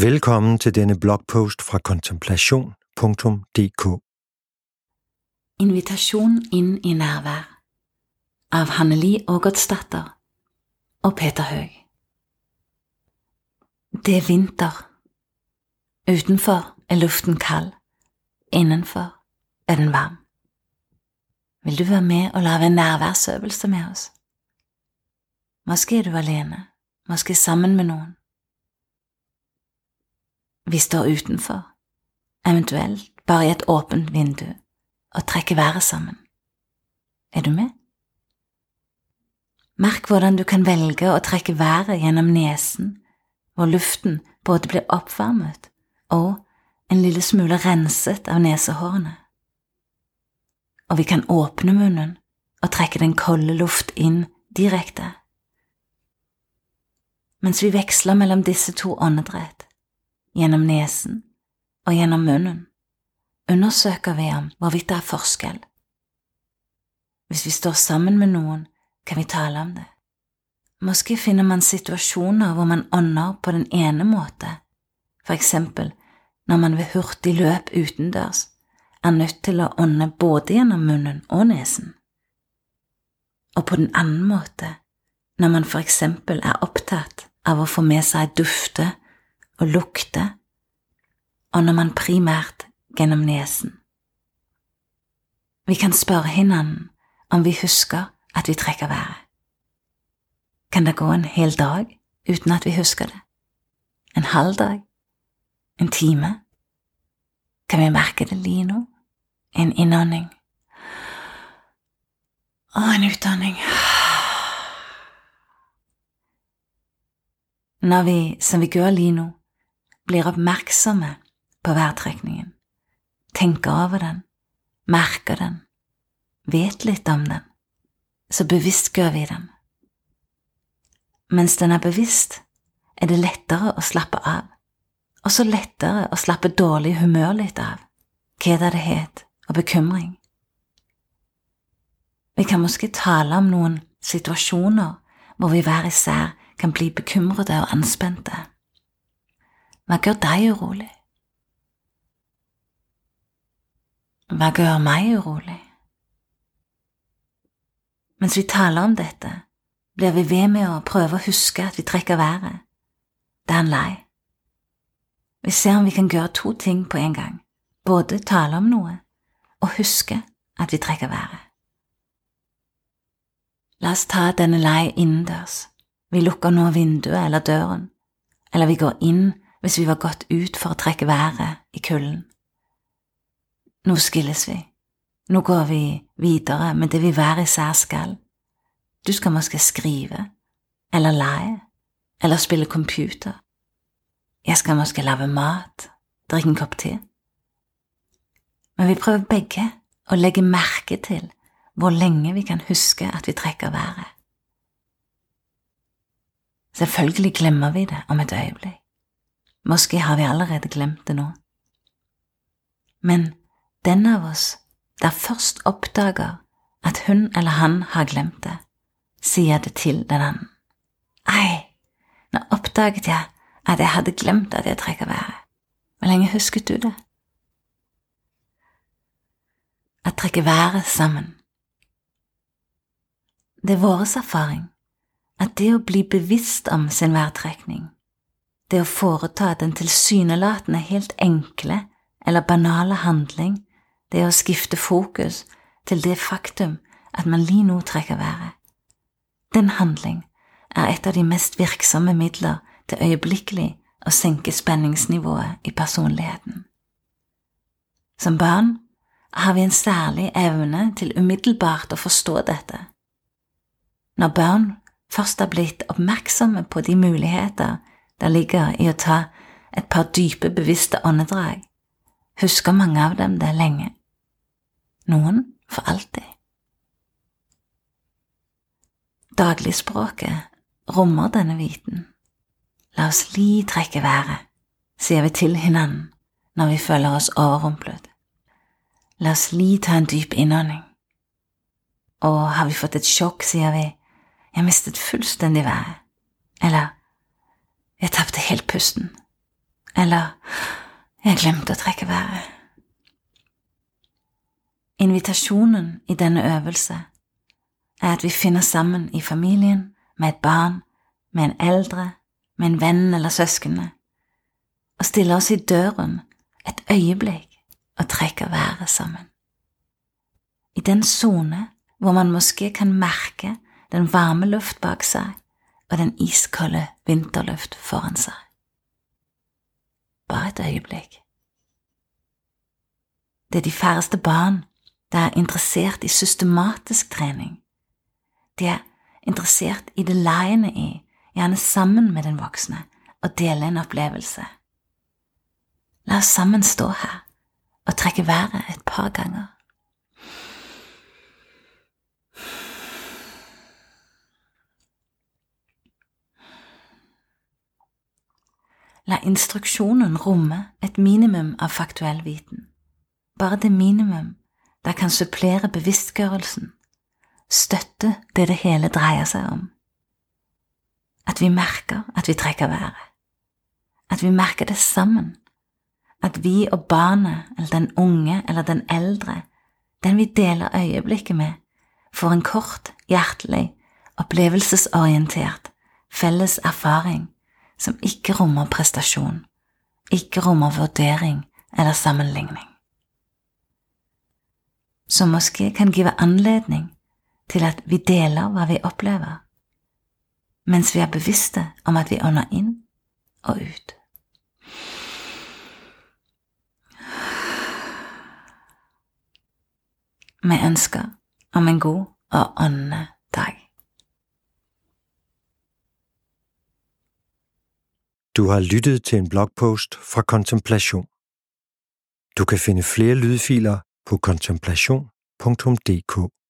Velkommen til denne blogpost fra kontemplation.dk. Invitasjon inn i nærvær av Hanneli Ågotsdatter og Peter Høeg. Det er vinter. Utenfor er luften kald. Innenfor er den varm. Vil du være med og lage en nærværsøvelse med oss? Måske er du alene, måske sammen med noen. Vi står utenfor, eventuelt bare i et åpent vindu, og trekker været sammen. Er du med? Merk hvordan du kan velge å trekke været gjennom nesen, hvor luften både blir oppvarmet og en lille smule renset av nesehårene. Og vi kan åpne munnen og trekke den kolde luft inn direkte. Mens vi veksler mellom disse to åndedrett, gjennom nesen og gjennom munnen, undersøker vi om hvorvidt det er forskjell. Hvis vi står sammen med noen, kan vi tale om det. Måske finner man situasjoner hvor man ånder på den ene måte, for eksempel når man ved hurtig løp utendørs er nødt til å ånde både gjennom munnen og nesen. Og på den andre måte, når man for eksempel er opptatt av å få med seg dufte og lukte, og når man primært gjennom nesen. Vi kan spørre hinanden om vi husker at vi trekker været. Kan det gå en hel dag uten at vi husker det? En halv dag? En time? Kan vi merke det lige nå? En innånding og en utånding. Når vi, som vi gjør lige nå, blir oppmerksomme på værtrekningen, tenker over den, merker den, vet litt om den, så bevisstgjør vi den. Mens den er bevisst, er det lettere å slappe av, og så lettere å slappe dårlig humør litt av, kjedelighet og bekymring. Vi kan måske tale om noen situasjoner hvor vi hver især kan bli bekymrede og anspente. Hva gjør deg urolig? Hva gjør meg urolig? Mens vi taler om dette, blir vi ved med å prøve å huske at vi trekker været. Det er en lei. Vi ser om vi kan gjøre to ting på en gang, både tale om noe og huske at vi trekker været. La oss ta denne lei innendørs. Vi lukker nå vinduet eller døren, eller vi går inn hvis vi var gått ut for å trekke været i kulden. Nå skilles vi. Nå går vi videre med det vi hver især skal. Du skal måske skrive, eller lege, eller spille computer. Jeg skal måske lage mat, drikke en kopp te. Men vi prøver begge å legge merke til hvor lenge vi kan huske at vi trekker været. Selvfølgelig glemmer vi det om et øyeblikk. Måske har vi allerede glemt det nå. Men den av oss der først oppdager at hun eller han har glemt det, sier det til den andre. Ei, nå oppdaget jeg at jeg hadde glemt at jeg trekker været. Hvor lenge husket du det? At trekke været sammen. Det er vår erfaring at det å bli bevisst om sin værtrekning, det å foreta den tilsynelatende helt enkle eller banale handling, det å skifte fokus til det faktum at man lige nå trekker været. Den handling er et av de mest virksomme midler til øyeblikkelig å senke spenningsnivået i personligheten. Som barn har vi en særlig evne til umiddelbart å forstå dette. Når barn først er blitt oppmerksomme på de muligheter der ligger i å ta et par dype bevisste åndedrag, husker mange av dem det lenge. Noen for alltid. Dagligspråket rommer denne viten. La oss lige trekke været, sier vi til hinanden når vi føler oss overrumplet. La oss lige ta en dyp innånding. Og har vi fått et sjokk, sier vi, jeg mistet fullstendig været. Eller, jeg tappte helt pusten. Eller jeg glemte å trekke været. Invitasjonen i denne øvelse er at vi finner sammen i familien, med et barn, med en eldre, med en venn eller søskene, og stiller oss i døren et øyeblikk og trekker været sammen. I den zone hvor man måske kan merke den varme luft bak seg og den iskolde vinterluft foran seg. Bare et øyeblikk. Det er de færreste barn der er interessert i systematisk trening. De er interessert i det leiende i, gjerne sammen med den voksne, og dele en opplevelse. La oss sammen stå her og trekke været et par ganger. La instruksjonen romme et minimum av faktuell viten. Bare det minimum der kan supplere bevisstgjørelsen, støtte det hele dreier seg om. At vi merker at vi trekker været. At vi merker det sammen. At vi og barnet, eller den unge, eller den eldre, den vi deler øyeblikket med, får en kort, hjertelig, opplevelsesorientert, felles erfaring som ikke rommer prestasjon, ikke rommer vurdering eller sammenligning. Som måske kan give anledning til at vi deler hva vi opplever, mens vi er bevisste om at vi ånder inn og ut. Med ønsker om en god og åndende dag. Du har lyttet til en blogpost fra Kontemplation. Du kan finde flere lydfiler på kontemplation.dk.